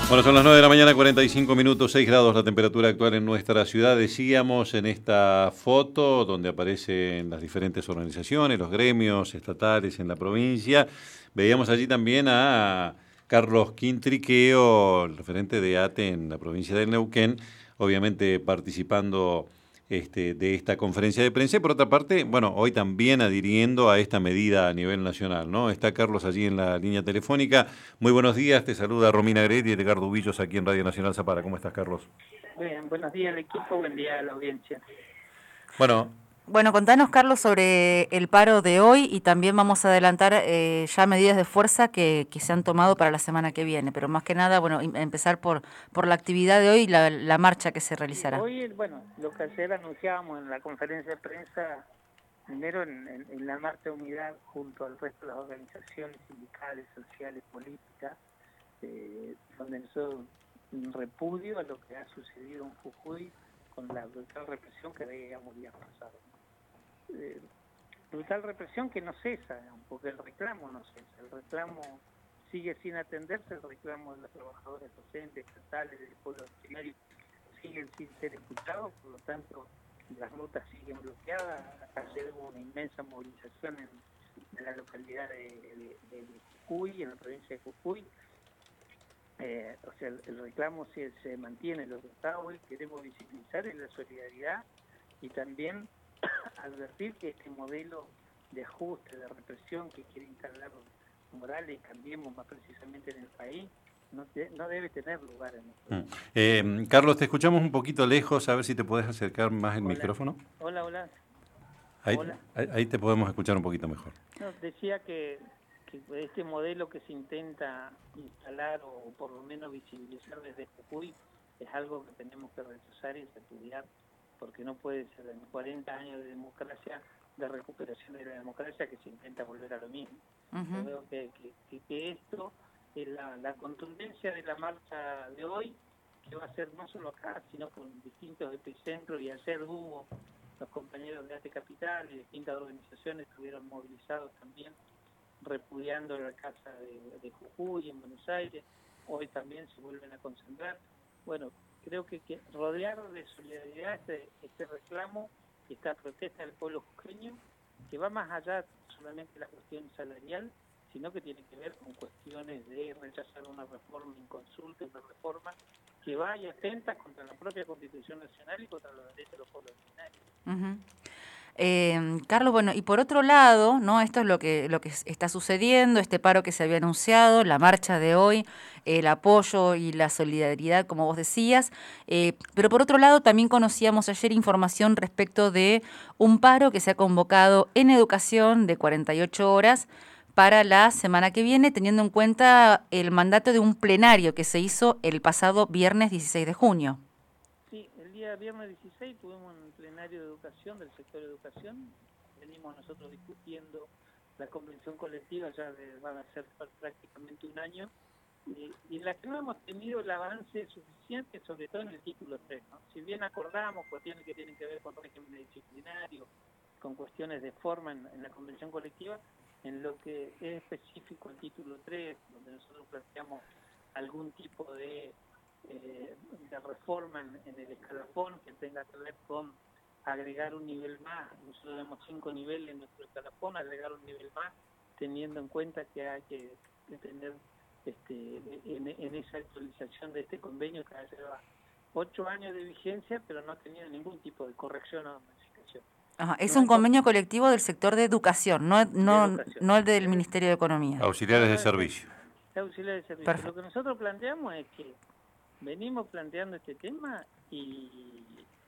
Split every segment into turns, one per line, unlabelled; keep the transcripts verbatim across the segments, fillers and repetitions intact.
Bueno, son las nueve de la mañana, cuarenta y cinco minutos, seis grados la temperatura actual en nuestra ciudad. Decíamos en esta foto donde aparecen las diferentes organizaciones, los gremios estatales en la provincia. Veíamos allí también a Carlos Quintriqueo, el referente de A T E en la provincia del Neuquén, obviamente participando este, de esta conferencia de prensa. Y por otra parte, bueno, hoy también adhiriendo a esta medida a nivel nacional, ¿no? Está Carlos allí en la línea telefónica. Muy buenos días, te saluda Romina Gretti y Edgardo Ubillos aquí en Radio Nacional Zapara. ¿Cómo estás, Carlos?
Bien, buenos días al equipo, buen día a la audiencia.
Bueno,
Bueno, contanos, Carlos, sobre el paro de hoy y también vamos a adelantar eh, ya medidas de fuerza que, que se han tomado para la semana que viene, pero más que nada, bueno, empezar por, por la actividad de hoy y la, la marcha que se realizará.
Sí, hoy, bueno, lo que ayer anunciábamos en la conferencia de prensa, primero en, en, en la marcha de unidad junto al resto de las organizaciones sindicales, sociales, políticas, eh, donde nosotros un repudio a lo que ha sucedido en Jujuy con la brutal represión que veíamos días pasados. Eh, brutal represión que no cesa, porque el reclamo no cesa, el reclamo sigue sin atenderse, el reclamo de los trabajadores docentes, estatales, del pueblo originario siguen sin ser escuchados, por lo tanto las rutas siguen bloqueadas. Ayer hubo una inmensa movilización en, en la localidad de, de, de Jujuy, en la provincia de Jujuy. Eh, o sea, el, el reclamo se, se mantiene, lo que está hoy queremos visibilizar es la solidaridad y también advertir que este modelo de ajuste, de represión que quiere instalar Morales, cambiemos más precisamente en el país, no, de, no debe tener lugar en nuestro país.
Mm. Eh, Carlos, te escuchamos un poquito lejos, a ver si te podés acercar más el
Hola.
micrófono.
Hola, hola.
Ahí,
hola.
Ahí, ahí te podemos escuchar un poquito mejor.
No, decía que, que este modelo que se intenta instalar o por lo menos visibilizar desde Jujuy es algo que tenemos que rechazar y estudiar, porque no puede ser en cuarenta años de democracia, de recuperación de la democracia, que se intenta volver a lo mismo. Uh-huh. Yo veo que, que, que esto es la, la contundencia de la marcha de hoy, que va a ser no solo acá, sino con distintos epicentros, y ayer hubo los compañeros de A T E Capital y distintas organizaciones estuvieron movilizados también, repudiando la casa de, de Jujuy en Buenos Aires. Hoy también se vuelven a concentrar. Bueno, creo que, que rodear de solidaridad este, este reclamo, esta protesta del pueblo jujeño, que va más allá solamente de la cuestión salarial, sino que tiene que ver con cuestiones de rechazar una reforma inconsulta, una reforma que vaya atenta contra la propia Constitución Nacional y contra los derechos de los pueblos originarios.
Uh-huh. Eh, Carlos, bueno, y por otro lado, ¿no? Esto es lo que, lo que está sucediendo, este paro que se había anunciado, la marcha de hoy, el apoyo y la solidaridad, como vos decías, eh, pero por otro lado también conocíamos ayer información respecto de un paro que se ha convocado en educación de cuarenta y ocho horas para la semana que viene, teniendo en cuenta el mandato de un plenario que se hizo el pasado viernes dieciséis de junio.
Sí, el día viernes dieciséis tuvimos un plenario de educación, del sector de educación. Venimos nosotros discutiendo la convención colectiva, ya de, van a ser prácticamente un año, y, y en la que no hemos tenido el avance suficiente, sobre todo en el título tres, ¿no? Si bien acordamos cuestiones que tienen que ver con régimen disciplinario, con cuestiones de forma en, en la convención colectiva, en lo que es específico el título tres, donde nosotros planteamos algún tipo de Eh, de reforma en, en el escalafón que tenga que ver con agregar un nivel más. Nosotros tenemos cinco niveles en nuestro escalafón, agregar un nivel más, teniendo en cuenta que hay que, que tener este, en, en esa actualización de este convenio que lleva ocho años de vigencia, pero no ha tenido ningún tipo de corrección o modificación.
Ajá, es
no
un convenio colectivo del sector de educación, no, no,
de educación.
no el del Ministerio de Economía.
Auxiliares de servicio.
Auxiliares de servicio.
Perfecto.
Lo que nosotros planteamos es que venimos planteando este tema y,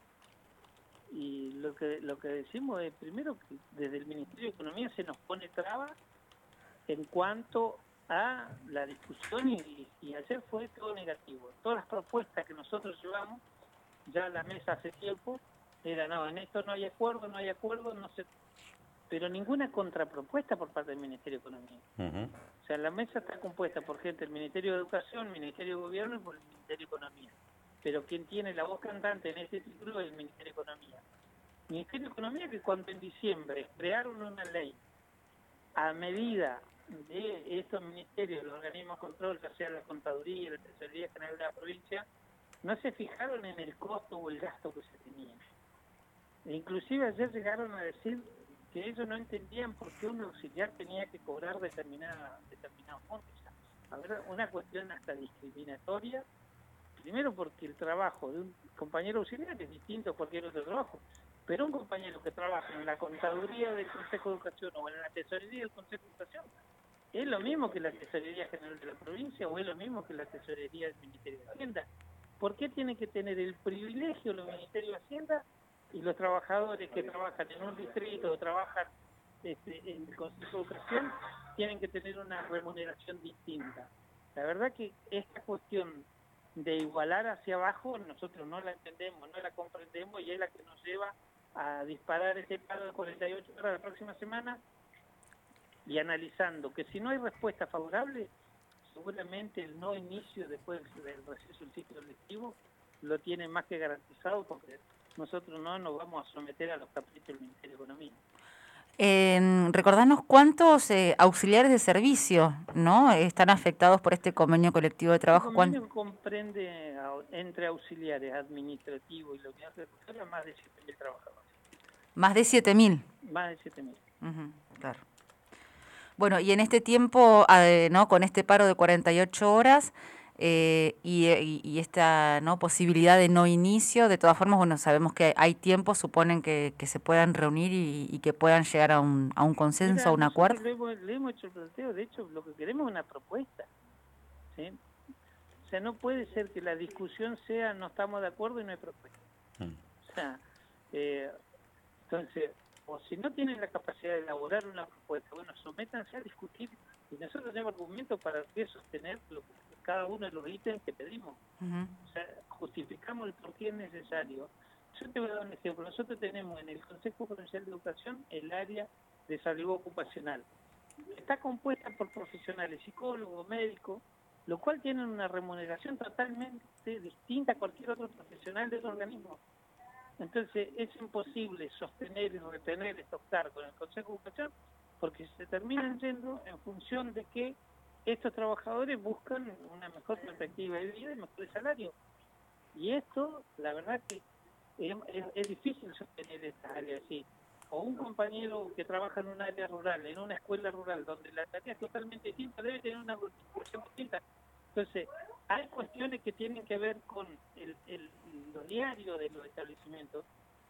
y lo que lo que decimos es, primero, que desde el Ministerio de Economía se nos pone traba en cuanto a la discusión y, y ayer fue todo negativo. Todas las propuestas que nosotros llevamos ya a la mesa hace tiempo era, no, en esto no hay acuerdo, no hay acuerdo, no se... pero ninguna contrapropuesta por parte del Ministerio de Economía. Uh-huh. O sea, la mesa está compuesta por gente del Ministerio de Educación, el Ministerio de Gobierno y por el Ministerio de Economía. Pero quien tiene la voz cantante en este título es el Ministerio de Economía. El Ministerio de Economía que cuando en diciembre crearon una ley a medida de estos ministerios, los organismos de control, ya sea la Contaduría, la Tesorería General de la provincia, no se fijaron en el costo o el gasto que se tenía. E inclusive ayer llegaron a decir que ellos no entendían por qué un auxiliar tenía que cobrar determinada, determinados montos. A ver, una cuestión hasta discriminatoria, primero porque el trabajo de un compañero auxiliar es distinto a cualquier otro trabajo, pero un compañero que trabaja en la Contaduría del Consejo de Educación o en la Tesorería del Consejo de Educación, ¿es lo mismo que la Tesorería General de la provincia o es lo mismo que la Tesorería del Ministerio de Hacienda? ¿Por qué tiene que tener el privilegio los Ministerios de Hacienda y los trabajadores que trabajan en un distrito o trabajan este, en el Consejo de Educación tienen que tener una remuneración distinta? La verdad que esta cuestión de igualar hacia abajo nosotros no la entendemos, no la comprendemos y es la que nos lleva a disparar ese paro de cuarenta y ocho horas la próxima semana y analizando que si no hay respuesta favorable, seguramente el no inicio después del receso del ciclo lectivo lo tiene más que garantizado porque nosotros no nos vamos a someter a los caprichos del Ministerio de Economía.
Eh, recordanos cuántos eh, auxiliares de servicio, ¿no?, están afectados por este convenio colectivo de trabajo.
El convenio comprende a, entre auxiliares administrativos y la unidad recursoria más de siete mil trabajadores.
Más de siete mil.
Más de siete mil.
Uh-huh, claro. Bueno, y en este tiempo, eh, ¿no?, con este paro de cuarenta y ocho horas eh, y, y, y esta no posibilidad de no inicio, de todas formas, bueno, sabemos que hay tiempo, suponen que, que se puedan reunir y, y que puedan llegar a un, a un consenso,
Mira,
a un acuerdo.
Le hemos, le hemos hecho el planteo, de hecho, lo que queremos es una propuesta, ¿sí? O sea, no puede ser que la discusión sea no estamos de acuerdo y no hay propuesta. Mm. O sea, eh, entonces, o si no tienen la capacidad de elaborar una propuesta, bueno, sométanse a discutir y nosotros tenemos argumentos para sostener lo que, cada uno de los ítems que pedimos. Uh-huh. O sea, justificamos el por qué es necesario. Yo te voy a dar un ejemplo. Nosotros tenemos en el Consejo Provincial de Educación el área de salud ocupacional. Está compuesta por profesionales, psicólogos, médicos, lo cual tienen una remuneración totalmente distinta a cualquier otro profesional del organismo. Entonces es imposible sostener y retener estos cargos en el Consejo de Educación porque se terminan yendo en función de que estos trabajadores buscan una mejor perspectiva de vida y mejores salarios. Y esto, la verdad que es, es, es difícil sostener estas áreas así. O un compañero que trabaja en un área rural, en una escuela rural, donde la tarea es totalmente distinta, debe tener una cuestión distinta. Entonces, hay cuestiones que tienen que ver con el, el, lo diario de los establecimientos,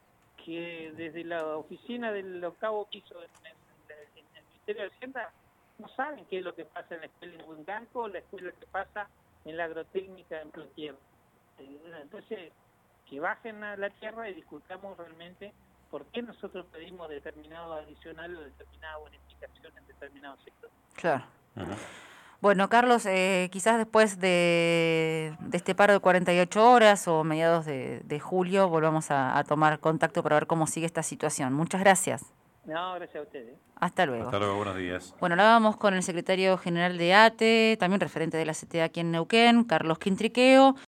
que desde la oficina del octavo piso en el, en el Ministerio de Hacienda no saben qué es lo que pasa en la escuela en Huinganco o la escuela que pasa en la agrotécnica en Plotier. Entonces, que bajen a la tierra y discutamos realmente por qué nosotros pedimos determinado adicional o determinada bonificación en determinados sectores.
Claro. Uh-huh. Bueno, Carlos, eh, quizás después de, de este paro de cuarenta y ocho horas o mediados de, de julio volvamos a, a tomar contacto para ver cómo sigue esta situación. Muchas gracias.
No, gracias a ustedes.
Hasta luego.
Hasta luego, buenos días.
Bueno, hablábamos con el secretario general de A T E, también referente de la C T A aquí en Neuquén, Carlos Quintriqueo.